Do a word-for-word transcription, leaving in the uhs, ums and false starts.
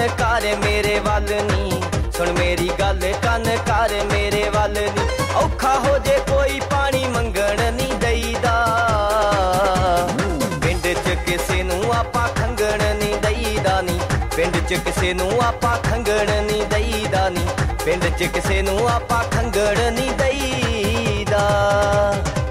ਕੰਨ ਕਰ ਮੇਰੇ ਵੱਲ ਨੀ, ਸੁਣ ਮੇਰੀ ਗੱਲ ਕੰਨ ਕਰ ਮੇਰੇ ਵੱਲ ਨੀ। ਔਖਾ ਹੋ ਜੇ ਕੋਈ ਪਾਣੀ ਮੰਗਣ ਨੀ ਦਈਦਾ, ਪਿੰਡ ਚ ਕਿਸੇ ਨੂੰ ਆਪਾਂ ਖੰਗਣ ਨੀ ਦਈਦਾ ਨੀ, ਪਿੰਡ ਚ ਕਿਸੇ ਨੂੰ ਆਪਾਂ ਖੰਗਣ ਨੀ ਦਈਦਾ ਨੀ, ਪਿੰਡ ਚ ਕਿਸੇ ਨੂੰ ਆਪਾਂ ਖੰਗਣ ਨੀ ਦਈਦਾ।